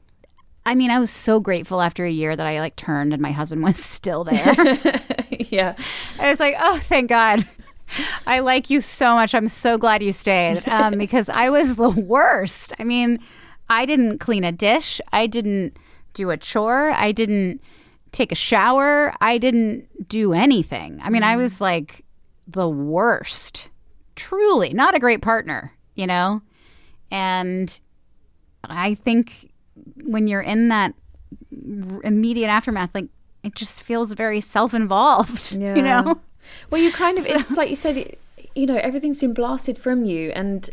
I mean, I was so grateful after a year that I like turned and my husband was still there. Yeah. I was like, oh, thank God. I like you so much. I'm so glad you stayed, um, because I was the worst. I mean, I didn't clean a dish. I didn't do a chore. I didn't take a shower. I didn't do anything. I mean, mm. I was like the worst. Truly not a great partner, you know? And I think when you're in that immediate aftermath, like, it just feels very self-involved, yeah. you know? Well, you kind of, so. It's like you said, it, you know, everything's been blasted from you, and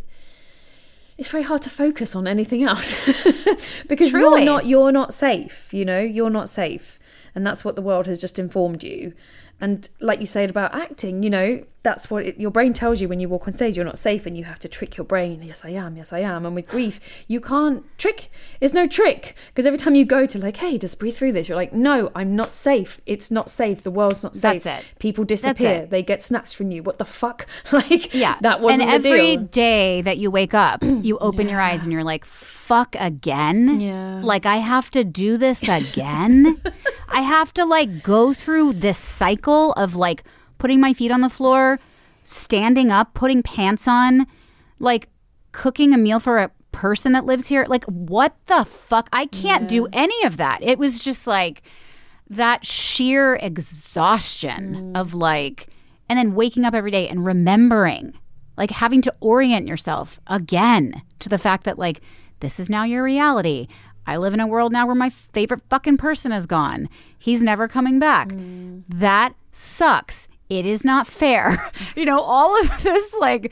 it's very hard to focus on anything else because Truly. you're not, you're not safe, you know, you're not safe. And that's what the world has just informed you. And like you said about acting, you know, that's what it, your brain tells you when you walk on stage. You're not safe, and you have to trick your brain. Yes, I am. Yes, I am. And with grief, you can't trick. It's no trick, because every time you go to like, hey, just breathe through this, you're like, no, I'm not safe. It's not safe. The world's not safe. That's it. People disappear. They get snatched from you. What the fuck? Like, yeah, that wasn't and the every deal. day that you wake up, you open yeah. your eyes and you're like, fuck again? Yeah. Like, I have to do this again? I have to like go through this cycle of like putting my feet on the floor, standing up, putting pants on, like cooking a meal for a person that lives here. Like, what the fuck? I can't yeah. do any of that. It was just like that sheer exhaustion mm. of like, and then waking up every day and remembering, like having to orient yourself again to the fact that like, this is now your reality. I live in a world now where my favorite fucking person is gone. He's never coming back. Mm. That sucks. It is not fair. You know, all of this like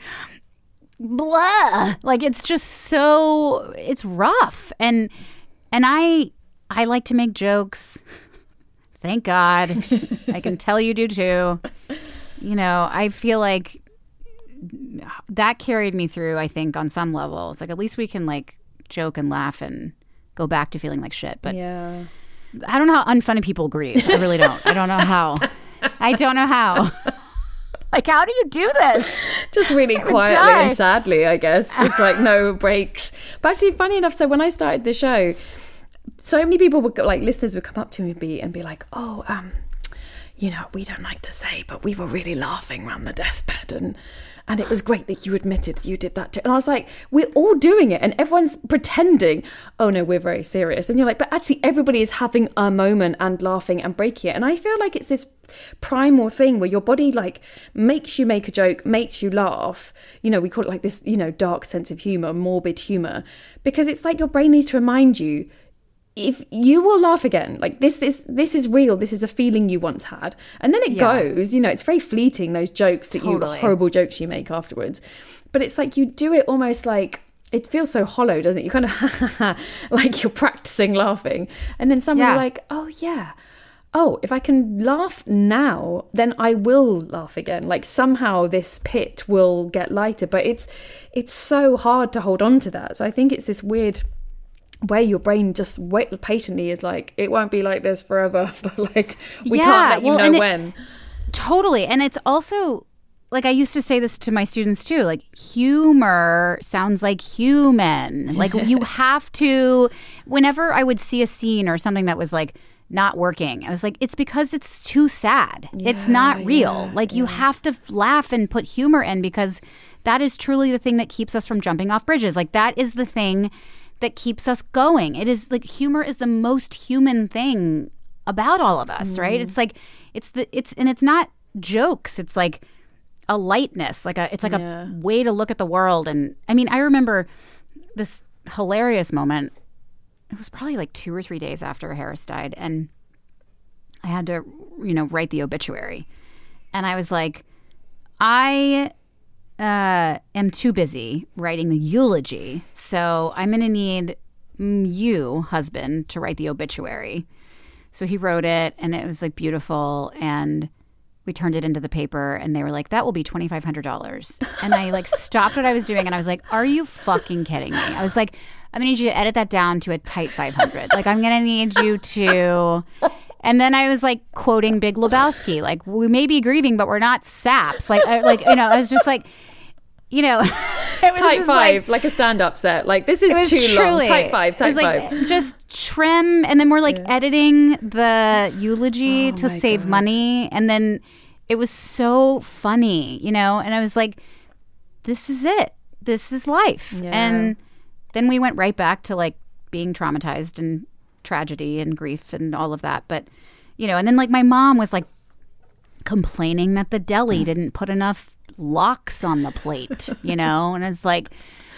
blah. Like, it's just so, it's rough. And and I I like to make jokes. Thank God. I can tell you do too. You know, I feel like that carried me through, I think, on some level. It's like, at least we can like joke and laugh and go back to feeling like shit. But yeah. I don't know how unfunny people grieve. I really don't. I don't know how. I don't know how. Like, how do you do this? Just really quietly die. and sadly, I guess. Just like no breaks. But actually, funny enough, so when I started the show, so many people would, like, listeners would come up to me and be, and be like, oh, um, you know, we don't like to say, but we were really laughing around the deathbed, and and it was great that you admitted you did that too. And I was like, we're all doing it, and everyone's pretending, oh no, we're very serious. And you're like, but actually everybody is having a moment and laughing and breaking it. And I feel like it's this primal thing where your body like makes you make a joke, makes you laugh. You know, we call it like this, you know, dark sense of humor, morbid humor, because it's like your brain needs to remind you, if you will laugh again, like this is this is real, this is a feeling you once had, and then it yeah. goes, you know, it's very fleeting, those jokes that totally. you horrible jokes you make afterwards, but it's like you do it almost like, it feels so hollow, doesn't it? You kind of like you're practicing laughing, and then someone yeah. like, oh yeah, oh, if I can laugh now, then I will laugh again. Like somehow this pit will get lighter, but it's it's so hard to hold on to that. So I think it's this weird where your brain just wait patiently is like, it won't be like this forever, but like we yeah, can't let you well, know when. It, totally. And it's also like, I used to say this to my students too, like humor sounds like human. Like you have to, whenever I would see a scene or something that was like not working, I was like, it's because it's too sad. Yeah, it's not real. Yeah, like yeah. you have to laugh and put humor in, because that is truly the thing that keeps us from jumping off bridges. Like that is the thing that keeps us going. It is like, humor is the most human thing about all of us, mm. right? It's like, it's the, it's, and it's not jokes. It's like a lightness, like a, it's like yeah. a way to look at the world. And I mean, I remember this hilarious moment. It was probably like two or three days after Harris died. And I had to, you know, write the obituary. And I was like, I uh, am too busy writing the eulogy. So I'm going to need you, husband, to write the obituary. So he wrote it, and it was like beautiful. And we turned it into the paper, and they were like, that will be twenty-five hundred dollars. And I like stopped what I was doing, and I was like, are you fucking kidding me? I was like, I'm going to need you to edit that down to a tight five hundred. Like, I'm going to need you to... And then I was like quoting Big Lebowski, like, we may be grieving, but we're not saps. Like, I, like you know, I was just like... You know, it was type five, like, like a stand-up set. Like, this is too truly, long. Type five, type like, five. Just trim, and then we're like yeah. editing the eulogy oh to save God. money, and then it was so funny, you know. And I was like, "This is it. This is life." Yeah. And then we went right back to like being traumatized and tragedy and grief and all of that. But you know, and then like my mom was like complaining that the deli didn't put enough lox on the plate, you know, and it's like,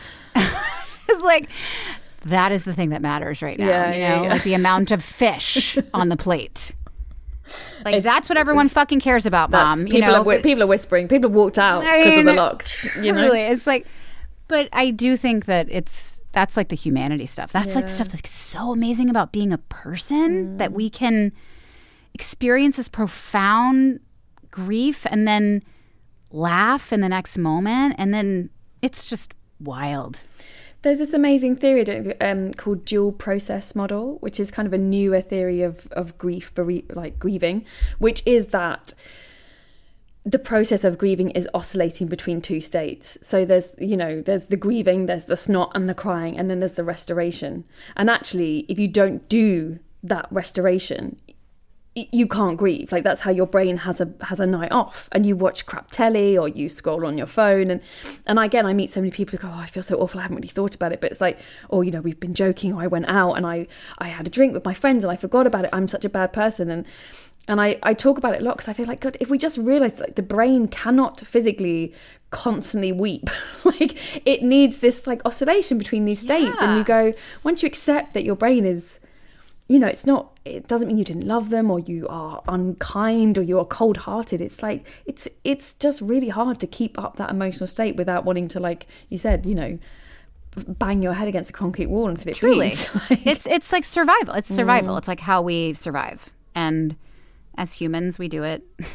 it's like that is the thing that matters right now, yeah, you know, yeah, yeah. like the amount of fish on the plate. Like it's, that's what everyone fucking cares about, Mom. People you know, are, but, people are whispering. People have walked out because I mean, of the lox. You know, really, it's like, but I do think that it's that's like the humanity stuff. That's yeah. like the stuff that's so amazing about being a person mm. that we can experience this profound grief and then laugh in the next moment, and then it's just wild. There's this amazing theory don't you, um, called dual process model, which is kind of a newer theory of of grief, like grieving, which is that the process of grieving is oscillating between two states. So there's, you know, there's the grieving, there's the snot and the crying, and then there's the restoration. And actually, if you don't do that restoration, you can't grieve. Like, that's how your brain has a has a night off, and you watch crap telly or you scroll on your phone, and and again I meet so many people who go, oh, I feel so awful, I haven't really thought about it, but it's like, oh, you know, we've been joking, or I went out and I I had a drink with my friends and I forgot about it, I'm such a bad person. And and I, I talk about it a lot because I feel like, God, if we just realised like the brain cannot physically constantly weep, like it needs this like oscillation between these states. Yeah. And you go, once you accept that your brain is, you know, it's not, it doesn't mean you didn't love them or you are unkind or you are cold-hearted. It's like, it's it's just really hard to keep up that emotional state without wanting to, like you said, you know, bang your head against a concrete wall until it Truly. bleeds. like, it's it's like survival. It's survival. Mm. It's like how we survive. And as humans, we do it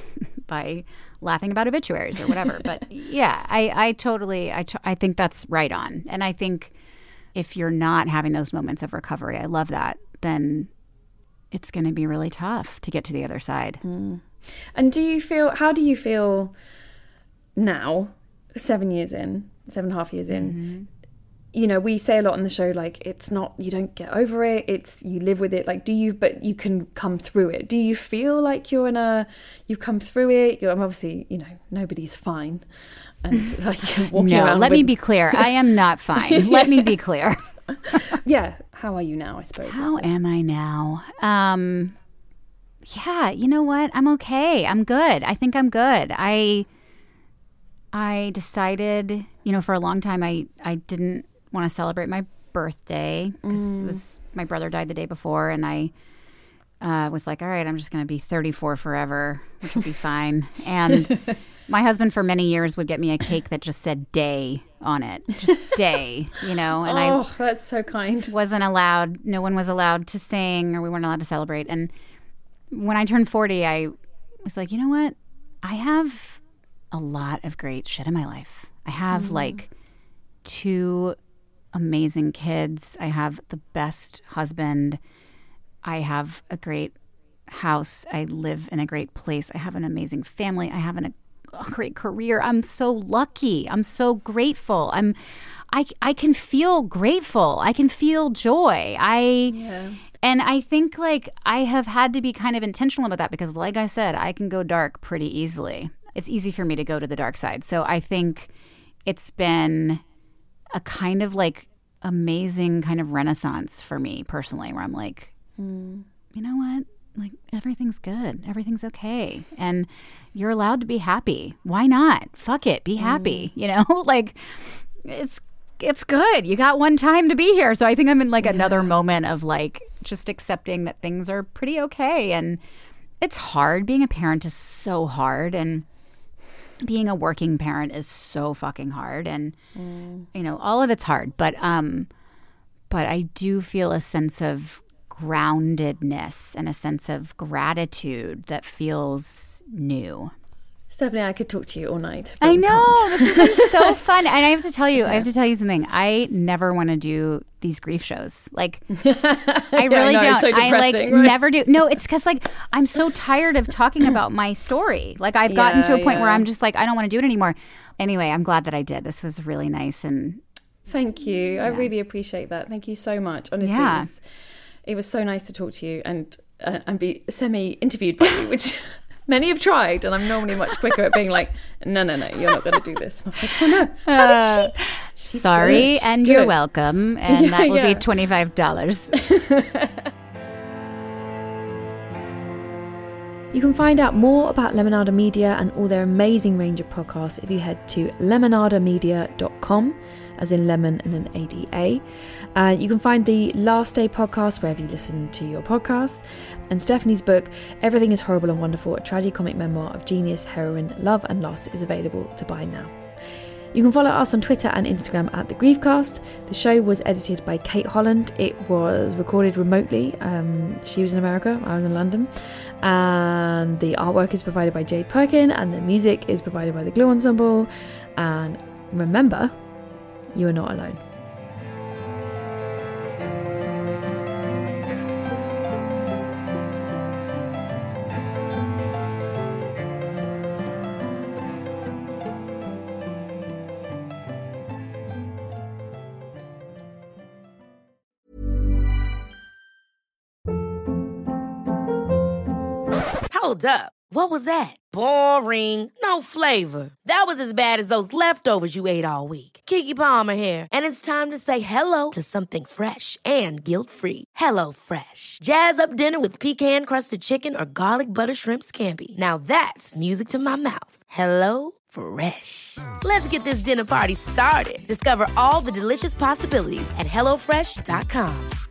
by laughing about obituaries or whatever. But yeah, I, I totally, I, t- I think that's right on. And I think if you're not having those moments of recovery, I love that, then it's going to be really tough to get to the other side. Mm. And do you feel, how do you feel now, seven years in, seven and a half years in? Mm-hmm. You know, we say a lot on the show, like, it's not, you don't get over it, it's, you live with it. Like, do you, but you can come through it. Do you feel like you're in a, you've come through it? You're obviously, you know, nobody's fine. And like, walking no, around let with... me be clear. I am not fine. yeah. Let me be clear. Yeah. How are you now, I suppose? How am I now? Um, yeah, you know what? I'm okay. I'm good. I think I'm good. I, I decided, you know, for a long time, I, I didn't want to celebrate my birthday because mm. it was my brother died the day before, and I uh, was like, all right, I'm just going to be thirty-four forever, which will be fine. And my husband for many years would get me a cake that just said day on it, just day, you know. And oh, I that's so kind. Wasn't allowed. No one was allowed to sing, or we weren't allowed to celebrate. And when I turned forty, I was like, you know what? I have a lot of great shit in my life. I have mm. like two amazing kids. I have the best husband. I have a great house. I live in a great place. I have an amazing family. I have an, a great career. I'm so lucky. I'm so grateful. I'm, I, I can feel grateful. I can feel joy. I, yeah. And I think like I have had to be kind of intentional about that because like I said, I can go dark pretty easily. It's easy for me to go to the dark side. So I think it's been a kind of like amazing kind of renaissance for me personally, where I'm like, mm. you know what? Like everything's good. Everything's okay. And you're allowed to be happy. Why not? Fuck it. Be happy. Mm. You know, like it's, it's good. You got one time to be here. So I think I'm in like yeah. another moment of like just accepting that things are pretty okay. And it's hard. Being a parent is so hard. And being a working parent is so fucking hard, and mm. you know, all of it's hard. But um, but I do feel a sense of groundedness and a sense of gratitude that feels new. Stephanie, I could talk to you all night. I know. This has been so fun. And I have to tell you, yeah. I have to tell you something. I never want to do these grief shows. Like, I yeah, really I know, don't. It's so I like right? never do. No, it's because like I'm so tired of talking about my story. Like I've gotten yeah, to a point yeah. where I'm just like, I don't want to do it anymore. Anyway, I'm glad that I did. This was really nice. And thank you. Yeah. I really appreciate that. Thank you so much. Honestly, yeah. it, was, it was so nice to talk to you and uh, and be semi-interviewed by you, which... Many have tried, and I'm normally much quicker at being like, no, no, no, you're not going to do this. And I was like, oh no, how did she? She's Sorry, good. She's and good. You're welcome. And yeah, that will yeah. be twenty-five dollars. You can find out more about Lemonada Media and all their amazing range of podcasts if you head to lemonada media dot com, as in lemon and then A D A. Uh, you can find the Last Day podcast wherever you listen to your podcasts. And Stephanie's book, Everything is Horrible and Wonderful, a tragicomic memoir of genius, heroine, love and loss, is available to buy now. You can follow us on Twitter and Instagram at The Griefcast. The show was edited by Kate Holland. It was recorded remotely. Um, she was in America, I was in London. And the artwork is provided by Jade Perkin, and the music is provided by the Glue Ensemble. And remember, you are not alone. Hold up. What was that? Boring. No flavor. That was as bad as those leftovers you ate all week. Keke Palmer here. And it's time to say hello to something fresh and guilt-free. Hello Fresh. Jazz up dinner with pecan-crusted chicken or garlic butter shrimp scampi. Now that's music to my mouth. Hello Fresh. Let's get this dinner party started. Discover all the delicious possibilities at hello fresh dot com.